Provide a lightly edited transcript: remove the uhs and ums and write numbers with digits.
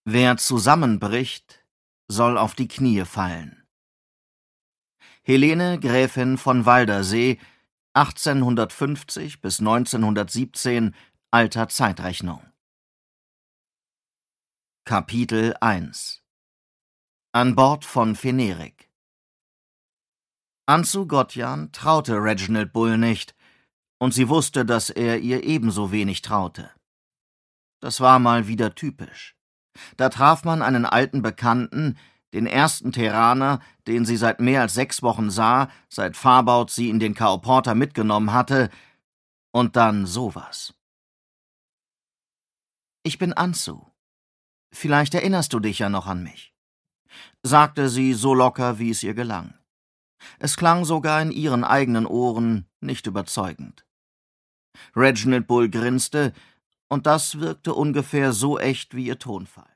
Wer zusammenbricht, soll auf die Knie fallen. Helene, Gräfin von Waldersee, 1850 bis 1917, alter Zeitrechnung. Kapitel 1 An Bord von Venerik. Anzu Gotjan traute Reginald Bull nicht, und sie wusste, dass er ihr ebenso wenig traute. Das war mal wieder typisch. Da traf man einen alten Bekannten, den ersten Terraner, den sie seit mehr als 6 Wochen sah, seit Farbout sie in den Kau Porter mitgenommen hatte, und dann sowas. »Ich bin Anzu. Vielleicht erinnerst du dich ja noch an mich«, sagte sie so locker, wie es ihr gelang. Es klang sogar in ihren eigenen Ohren nicht überzeugend. Reginald Bull grinste, und das wirkte ungefähr so echt wie ihr Tonfall.